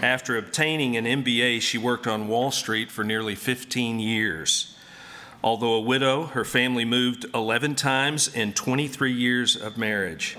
After obtaining an MBA, she worked on Wall Street for nearly 15 years. Although a widow, her family moved 11 times in 23 years of marriage.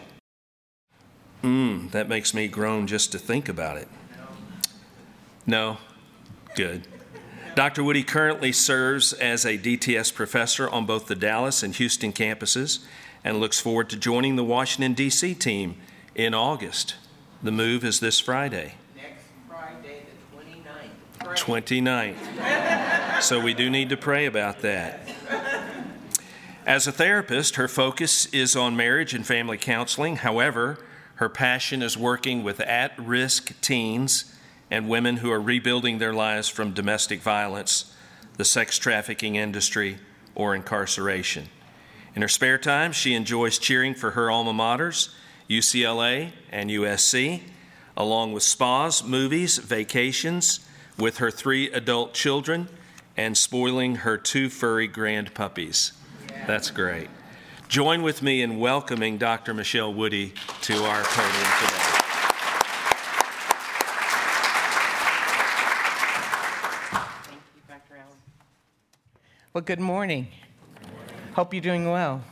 That makes me groan just to think about it. No? Good. Dr. Woody currently serves as a DTS professor on both the Dallas and Houston campuses and looks forward to joining the Washington, D.C. team in August. The move is this Friday. Next Friday, the 29th. 29th. So we do need to pray about that. As a therapist, her focus is on marriage and family counseling. However, her passion is working with at-risk teens and women who are rebuilding their lives from domestic violence, the sex trafficking industry, or incarceration. In her spare time, she enjoys cheering for her alma maters, UCLA and USC, along with spas, movies, vacations with her 3 adult children, and spoiling her 2 furry grand puppies. That's great. Join with me in welcoming Dr. Michelle Woody to our podium today. Well, good morning. Hope you're doing well.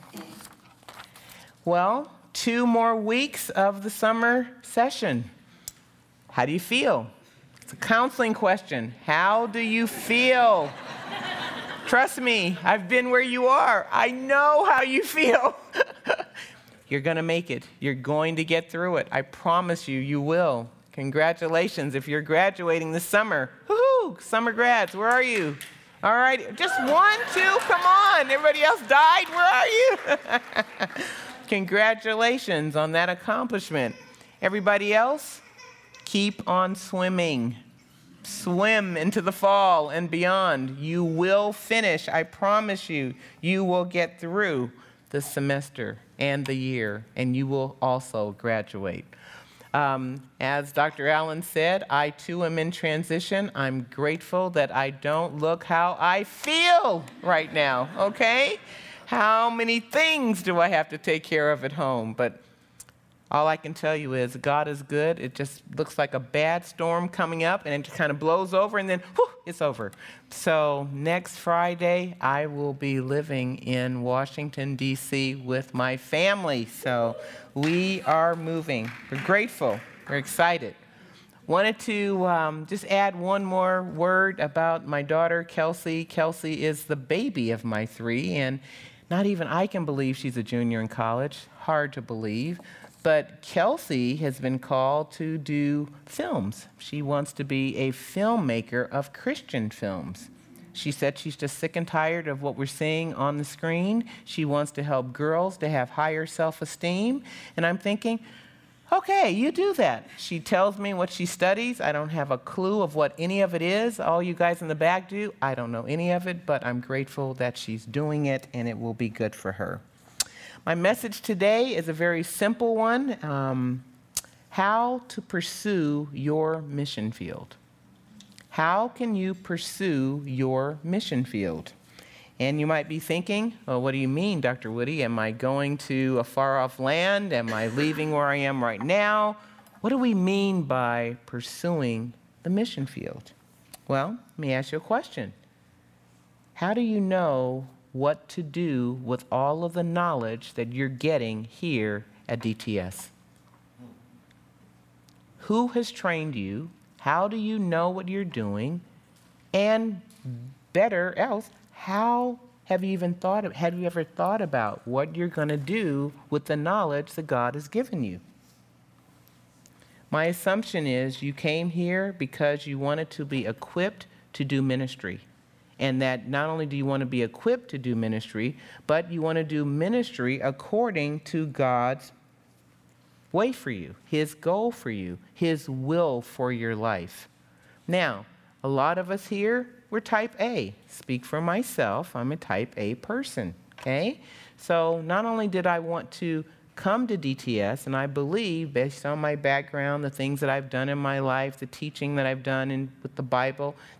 Well, 2 more weeks of the summer session. How do you feel? It's a counseling question. How do you feel? Trust me, I've been where you are. I know how you feel. You're going to make it. You're going to get through it. I promise you, you will. Congratulations if you're graduating this summer. Woohoo! Summer grads, where are you? All right, just 1, 2, come on. Everybody else died, where are you? Congratulations on that accomplishment. Everybody else, keep on swimming. Swim into the fall and beyond. You will finish, I promise you. You will get through the semester and the year, and you will also graduate. As Dr. Allen said, I too am in transition. I'm grateful that I don't look how I feel right now, okay? How many things do I have to take care of at home? But all I can tell you is God is good. It just looks like a bad storm coming up, and it just kind of blows over, and then, whew, it's over. So next Friday, I will be living in Washington, D.C. with my family. So we are moving. We're grateful. We're excited. Wanted to just add one more word about my daughter, Kelsey. Kelsey is the baby of my 3, and not even I can believe she's a junior in college. Hard to believe. But Kelsey has been called to do films. She wants to be a filmmaker of Christian films. She said she's just sick and tired of what we're seeing on the screen. She wants to help girls to have higher self-esteem. And I'm thinking, okay, you do that. She tells me what she studies. I don't have a clue of what any of it is. All you guys in the back do. I don't know any of it, but I'm grateful that she's doing it, and it will be good for her. My message today is a very simple one, how to pursue your mission field. How can you pursue your mission field? And you might be thinking, well, what do you mean, Dr. Woody? Am I going to a far-off land? Am I leaving where I am right now? What do we mean by pursuing the mission field? Well, let me ask you a question. How do you know what to do with all of the knowledge that you're getting here at DTS? Who has trained you? How do you know what you're doing? And better else, how have you ever thought about what you're going to do with the knowledge that God has given you? My assumption is you came here because you wanted to be equipped to do ministry. And that not only do you want to be equipped to do ministry, but you want to do ministry according to God's way for you, His goal for you, His will for your life. Now, a lot of us here, we're type A. Speak for myself, I'm a type A person, okay? So not only did I want to come to DTS, and I believe, based on my background, the things that I've done in my life, the teaching that I've done with the Bible, that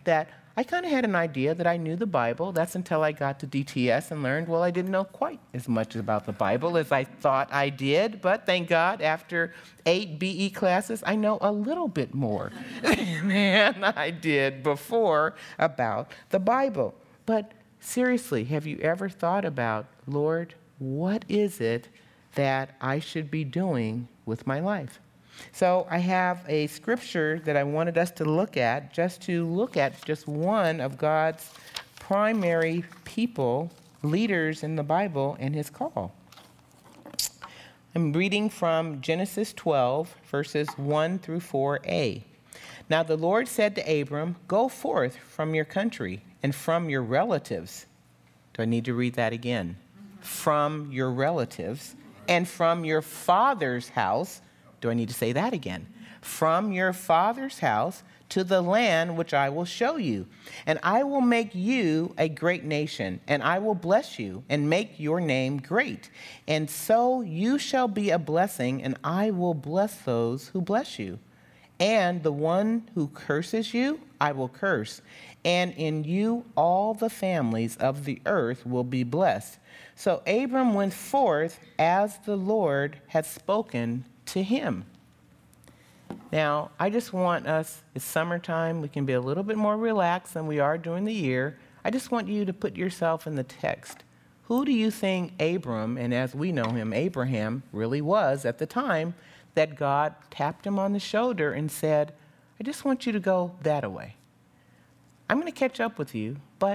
I kind of had an idea that I knew the Bible. That's until I got to DTS and learned, well, I didn't know quite as much about the Bible as I thought I did. But thank God, after 8 BE classes, I know a little bit more than I did before about the Bible. But seriously, have you ever thought about, Lord, what is it that I should be doing with my life? So I have a scripture that I wanted us to look at, just one of God's primary people, leaders in the Bible, and his call. I'm reading from Genesis 12, verses 1 through 4a. Now the Lord said to Abram, "Go forth from your country and from your relatives." Do I need to read that again? From your relatives and from your father's house. Do I need to say that again? From your father's house to the land which I will show you. And I will make you a great nation, and I will bless you and make your name great. And so you shall be a blessing, and I will bless those who bless you. And the one who curses you, I will curse. And in you all the families of the earth will be blessed. So Abram went forth as the Lord had spoken to him. Now, I just want us, it's summertime, we can be a little bit more relaxed than we are during the year. I just want you to put yourself in the text. Who do you think Abram, and as we know him, Abraham, really was at the time that God tapped him on the shoulder and said, I just want you to go that way. I'm going to catch up with you, but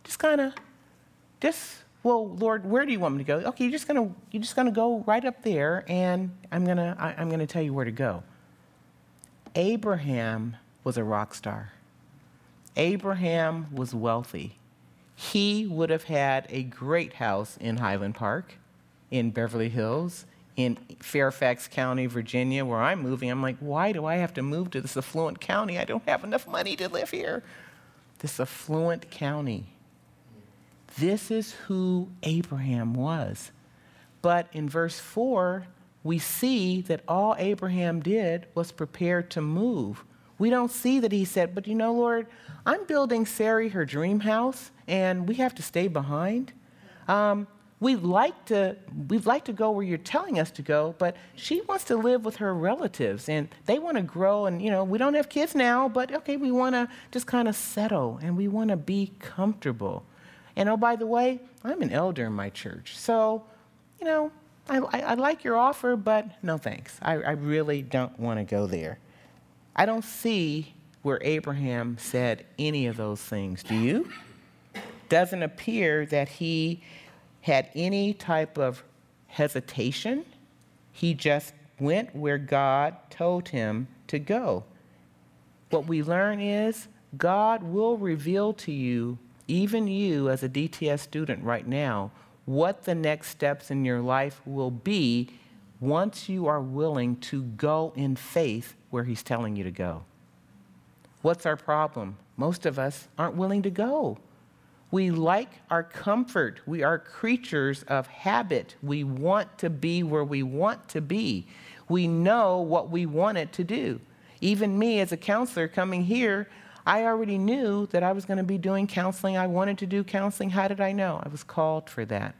well, Lord, where do you want me to go? Okay, you're just gonna go right up there, and I'm gonna tell you where to go. Abraham was a rock star. Abraham was wealthy. He would have had a great house in Highland Park, in Beverly Hills, in Fairfax County, Virginia, where I'm moving. I'm like, why do I have to move to this affluent county? I don't have enough money to live here. This affluent county. This is who Abraham was. But in verse 4, we see that all Abraham did was prepare to move. We don't see that he said, but you know, Lord, I'm building Sarai her dream house, and we have to stay behind. We'd like to go where you're telling us to go, but she wants to live with her relatives, and they want to grow, and, we don't have kids now, but, okay, we want to just kind of settle, and we want to be comfortable. And, oh, by the way, I'm an elder in my church, so, I like your offer, but no thanks. I really don't want to go there. I don't see where Abraham said any of those things. Do you? Doesn't appear that he had any type of hesitation. He just went where God told him to go. What we learn is God will reveal to you, even you as a DTS student right now, what the next steps in your life will be once you are willing to go in faith where he's telling you to go. What's our problem? Most of us aren't willing to go. We like our comfort. We are creatures of habit. We want to be where we want to be. We know what we want it to do. Even me as a counselor coming here, I already knew that I was going to be doing counseling. I wanted to do counseling. How did I know? I was called for that.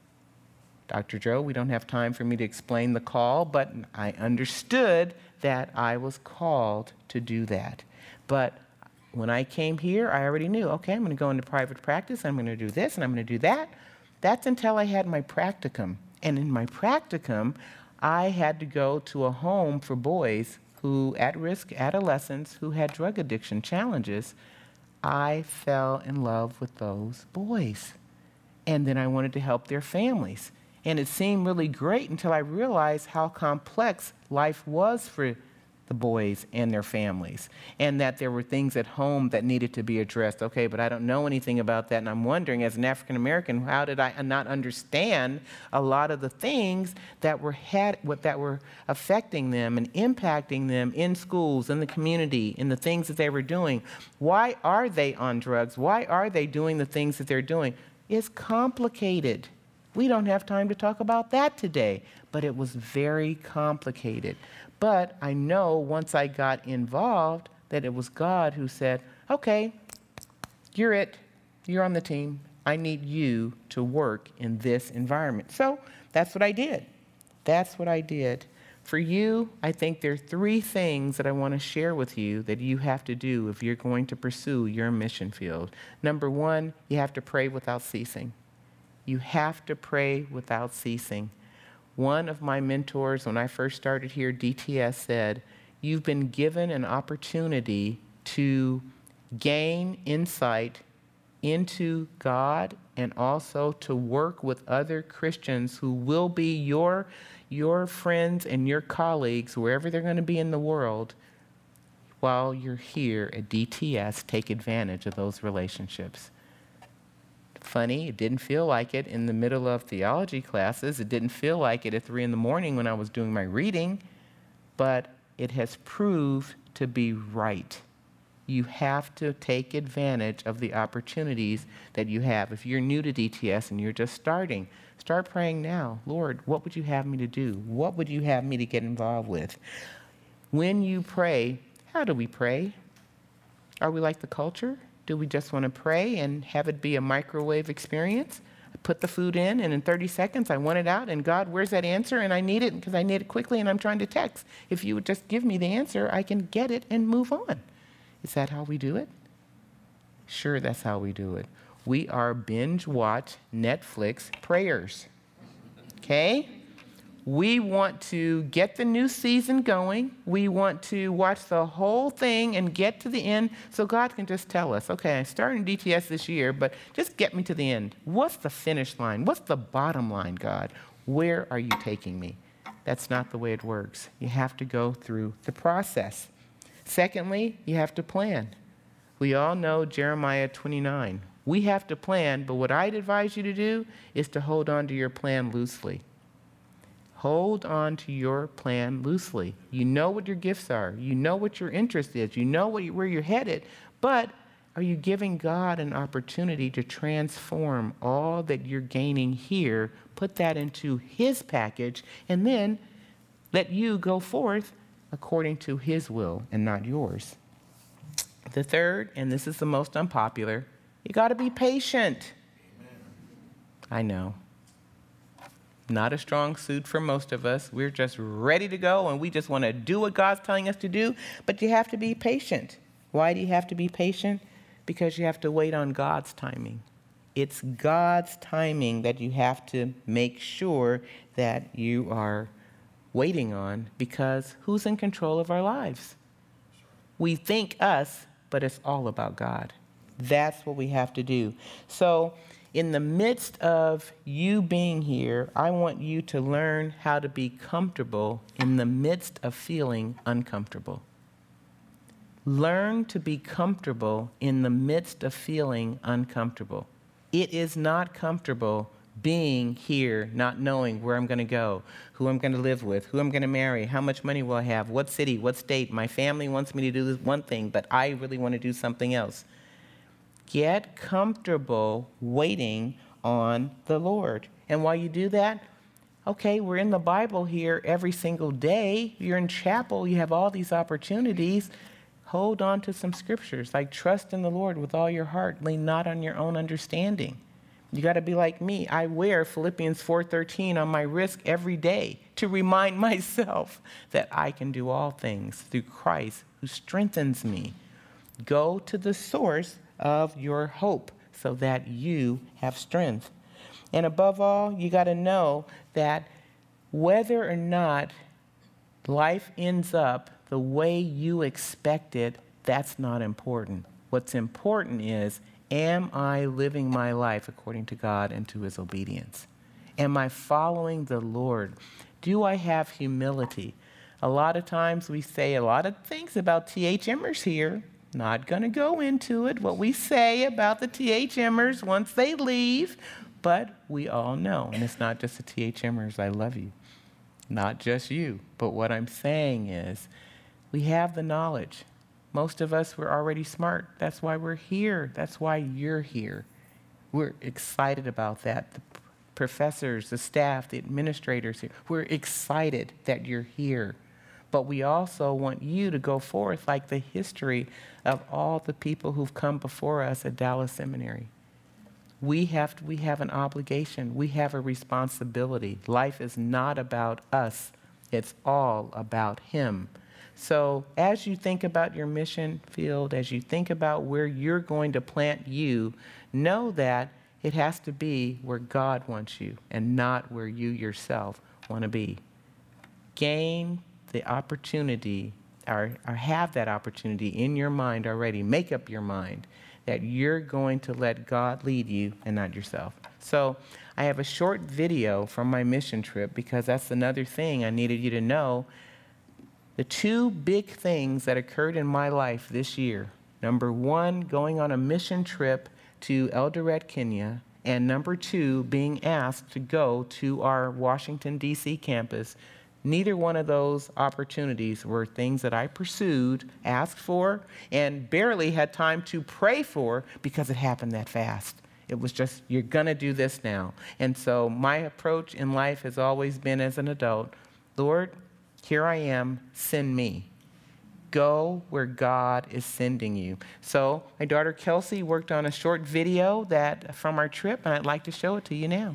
Dr. Joe, we don't have time for me to explain the call, but I understood that I was called to do that. But when I came here, I already knew, okay, I'm going to go into private practice, I'm going to do this, and I'm going to do that. That's until I had my practicum. And in my practicum, I had to go to a home for boys who, at-risk adolescents, who had drug addiction challenges. I fell in love with those boys. And then I wanted to help their families. And it seemed really great until I realized how complex life was for the boys and their families, and that there were things at home that needed to be addressed. Okay, but I don't know anything about that, and I'm wondering, as an African American, how did I not understand a lot of the things that were affecting them and impacting them in schools, in the community, in the things that they were doing? Why are they on drugs? Why are they doing the things that they're doing? It's complicated. We don't have time to talk about that today, but it was very complicated. But I know once I got involved that it was God who said, okay, You're it. You're on the team. I need you to work in this environment. So that's what I did. That's what I did. For you, I think there are 3 things that I want to share with you that you have to do if you're going to pursue your mission field. Number 1, you have to pray without ceasing. You have to pray without ceasing. One of my mentors, when I first started here, DTS, said, you've been given an opportunity to gain insight into God and also to work with other Christians who will be your friends and your colleagues wherever they're going to be in the world while you're here at DTS. Take advantage of those relationships. Funny, it didn't feel like it in the middle of theology classes. It didn't feel like it at 3 in the morning when I was doing my reading, but it has proved to be right. You have to take advantage of the opportunities that you have. If you're new to DTS and you're just starting, start praying now. Lord, what would you have me to do? What would you have me to get involved with? When you pray, how do we pray? Are we like the culture? Do we just want to pray and have it be a microwave experience? I put the food in, and in 30 seconds, I want it out, and God, where's that answer? And I need it because I need it quickly, and I'm trying to text. If you would just give me the answer, I can get it and move on. Is that how we do it? Sure, that's how we do it. We are binge watch Netflix prayers. Okay? We want to get the new season going. We want to watch the whole thing and get to the end so God can just tell us, okay, I'm starting DTS this year, but just get me to the end. What's the finish line? What's the bottom line, God? Where are you taking me? That's not the way it works. You have to go through the process. Secondly, you have to plan. We all know Jeremiah 29. We have to plan, but what I'd advise you to do is to hold on to your plan loosely. Hold on to your plan loosely. You know what your gifts are. You know what your interest is. You know where you're headed. But are you giving God an opportunity to transform all that you're gaining here, put that into His package, and then let you go forth according to His will and not yours? The third, and this is the most unpopular, you got to be patient. Amen. I know. Not a strong suit for most of us. We're just ready to go, and we just want to do what God's telling us to do, but you have to be patient. Why do you have to be patient? Because you have to wait on God's timing. It's God's timing that you have to make sure that you are waiting on, because who's in control of our lives? We think us, but it's all about God. That's what we have to do. So in the midst of you being here, I want you to learn how to be comfortable in the midst of feeling uncomfortable. Learn to be comfortable in the midst of feeling uncomfortable. It is not comfortable being here, not knowing where I'm going to go, who I'm going to live with, who I'm going to marry, how much money will I have, what city, what state. My family wants me to do this one thing, but I really want to do something else. Get comfortable waiting on the Lord. And while you do that, okay, we're in the Bible here every single day. You're in chapel. You have all these opportunities. Hold on to some scriptures, like trust in the Lord with all your heart. Lean not on your own understanding. You got to be like me. I wear Philippians 4:13 on my wrist every day to remind myself that I can do all things through Christ who strengthens me. Go to the source of your hope so that you have strength. And above all, you got to know that whether or not life ends up the way you expect it, that's not important. What's important is, am I living my life according to God and to His obedience? Am I following the Lord? Do I have humility? A lot of times we say a lot of things about T.H. Emmers here. Not going to go into it, what we say about the T.H. Emmers once they leave, but we all know, and it's not just the T.H. Emmers, I love you. Not just you, but what I'm saying is we have the knowledge. Most of us were already smart. That's why we're here. That's why you're here. We're excited about that. The professors, the staff, the administrators here, we're excited that you're here. but we also want you to go forth like the history of all the people who've come before us at Dallas Seminary. We have an obligation. We have a responsibility. Life is not about us. It's all about Him. So as you think about your mission field, as you think about where you're going to plant you, know that it has to be where God wants you and not where you yourself want to be. Gain the opportunity, or have that opportunity in your mind already. Make up your mind that you're going to let God lead you and not yourself. So I have a short video from my mission trip, because that's another thing I needed you to know. The two big things that occurred in my life this year. Number one, going on a mission trip to Eldoret, Kenya, and number two, being asked to go to our Washington, D.C. campus. Neither one of those opportunities were things that I pursued, asked for, and barely had time to pray for because it happened that fast. It was just, you're going to do this now. And so my approach in life has always been, as an adult, Lord, here I am, send me. Go where God is sending you. So my daughter Kelsey worked on a short video from our trip, and I'd like to show it to you now.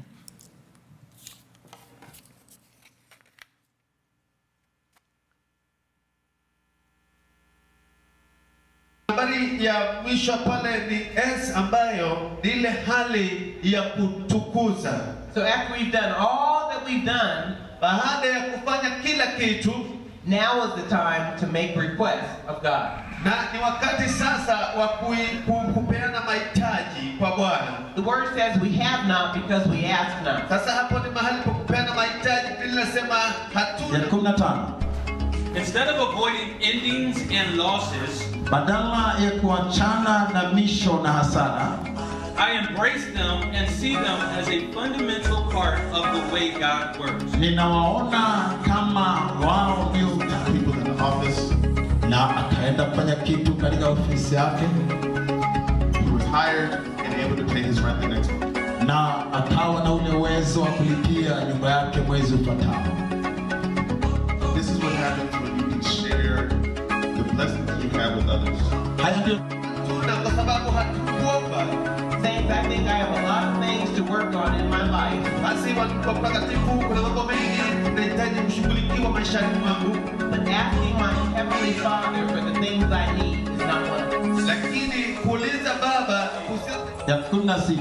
Habari ya mwisho pale ni S, ambayo ni ile hali ya kutukuza. So after we've done all that we've done, baada ya kufanya kila kitu, now is the time to make requests of God. Na ni wakati sasa wa kupeana mahitaji kwa Bwana. The word says we have not because we ask not. Sasa hapo ni mahali pa kupeana mahitaji, Biblia inasema hatuna. Instead of avoiding endings and losses, badala ya kuachana na misho na hasara, I embrace them and see them as a fundamental part of the way God works. Ninawaona kama wao ndio people in the office, na akaenda kufanya kitu katika ofisi yake. He was hired and able to pay his rent the next month. Na akawa na ule uwezo wa kulipia nyumba yake mwezi ufuatao. This is what happens when you can share the blessings that you have with others. Haya ndio kwa sababu hatukuomba. Saying I think I have a lot of things to work on in my life. Basi watakatifu kuna mambo mengi nahitaji kushughulikiwa maishani mwangu. But asking my Heavenly Father for the things I need is not one of them. Lakini kuuliza Baba ya 16.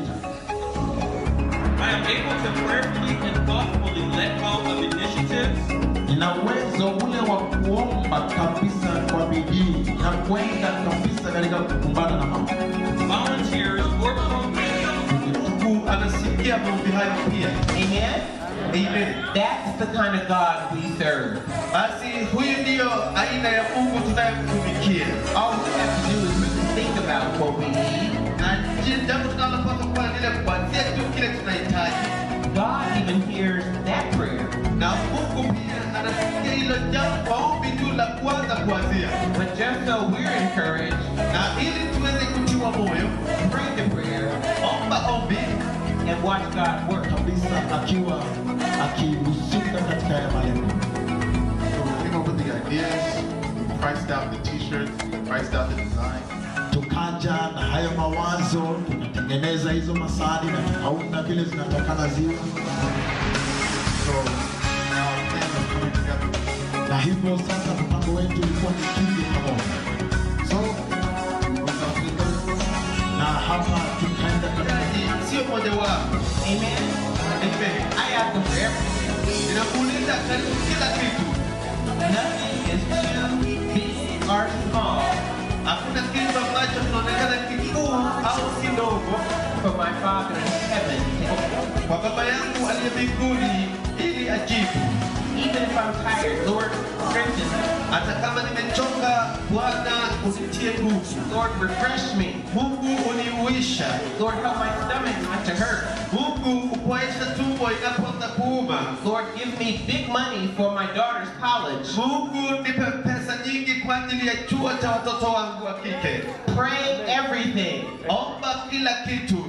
I am able to prayerfully and thoughtfully let go of initiatives. Nina uwezo ule wa kuomba kabisa kwa bidii na kwenda kabisa katika kukumbana na mambo. Volunteers or programs. Mungu anasikia maombi hayo pia. Amen? Amen. That's the kind of God we serve. Basi huyu ndio aina ya Mungu tunayemtumikia. All we have to do is really think about what we need. Na jambo tunalopaswa kufanya ni ile kuanzia tu kile tunahitaji. God even hears that prayer. Na Mungu pia anasikia hilo jambo, maombi tu la kwanza kuanzia. But just so we're encouraged, na ili tuweze kutiwa moyo, pray the prayer, omba ombi, and watch God work. Kabisa akiwa akihusika katika ya malengo. So we came up with the ideas, we priced out the t-shirts, we priced out the design. Tukaja na hayo mawazo, tunatengeneza hizo masadi na tukaunda vile zinatokana ziwe. So now things are coming together. Na hivyo sasa mpango wetu ulikuwa ni kiji pamoja. So we got to na hapa tukaenda katika sio moja wapo. Amen. Amen. I ask him for everything. Ninakuuliza karibu kila kitu. Nothing is too big or small. Hakuna kitu ambacho kinaonekana kikubwa au kidogo for my Father in heaven. kwa Baba yangu aliye mbinguni ili ajibu. Even if I'm tired, Lord, strengthen me. Hata kama nimechoka, Bwana unitie nguvu. Lord, refresh me. Mungu uniuisha. Lord, help my stomach not to hurt. Mungu upoesha tumbo inapoanza kuuma. Lord, give me big money for my daughter's college. Mungu nipe pesa nyingi kwa ajili ya chuo cha watoto wangu wa kike. Pray everything. Omba kila kitu.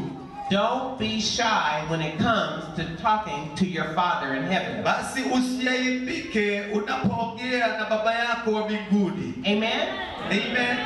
Don't be shy when it comes to talking to your Father in heaven. Basi usiaibike unapoongea na baba yako wa mbinguni. Amen? Amen.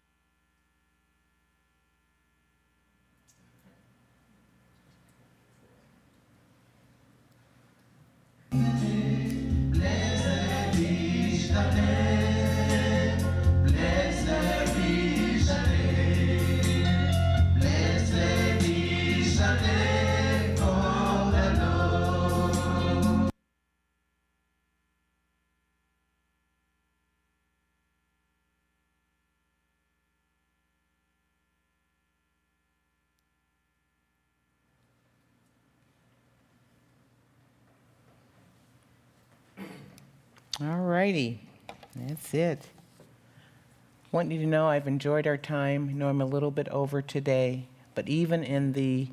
All righty, that's it. I want you to know I've enjoyed our time. I know I'm a little bit over today, but even in the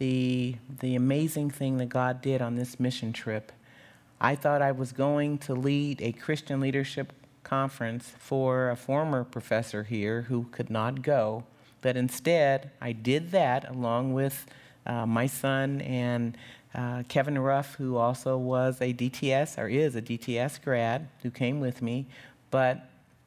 amazing thing that God did on this mission trip, I thought I was going to lead a Christian leadership conference for a former professor here who could not go, but instead I did that along with my son and Kevin Ruff, who also was a DTS, or is a DTS grad, who came with me, but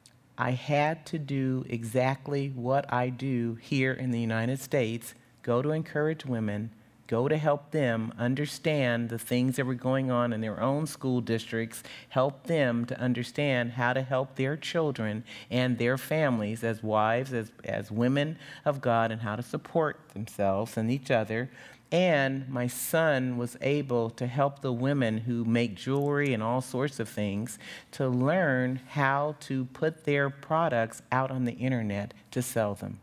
I had to do exactly what I do here in the United States, go to encourage women, go to help them understand the things that were going on in their own school districts, help them to understand how to help their children and their families as wives, as women of God, and how to support themselves and each other. And my son was able to help the women who make jewelry and all sorts of things to learn how to put their products out on the internet to sell them.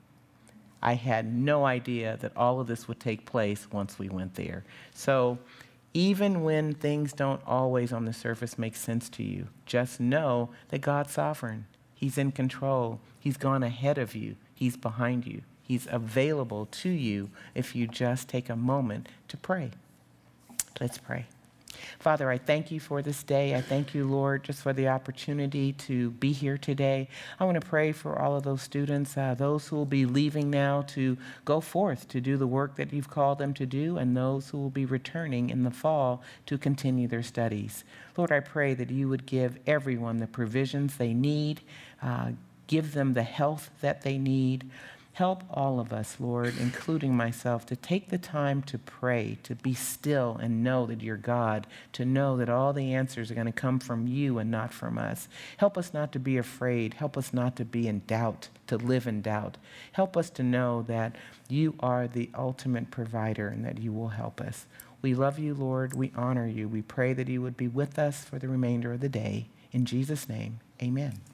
I had no idea that all of this would take place once we went there. So even when things don't always on the surface make sense to you, just know that God's sovereign. He's in control. He's gone ahead of you. He's behind you. He's available to you if you just take a moment to pray. Let's pray. Father, I thank you for this day. I thank you, Lord, just for the opportunity to be here today. I want to pray for all of those students, those who will be leaving now to go forth to do the work that you've called them to do, and those who will be returning in the fall to continue their studies. Lord, I pray that you would give everyone the provisions they need, give them the health that they need. Help all of us, Lord, including myself, to take the time to pray, to be still and know that you're God, to know that all the answers are going to come from you and not from us. Help us not to be afraid. Help us not to be in doubt, to live in doubt. Help us to know that you are the ultimate provider and that you will help us. We love you, Lord. We honor you. We pray that you would be with us for the remainder of the day. In Jesus' name, amen.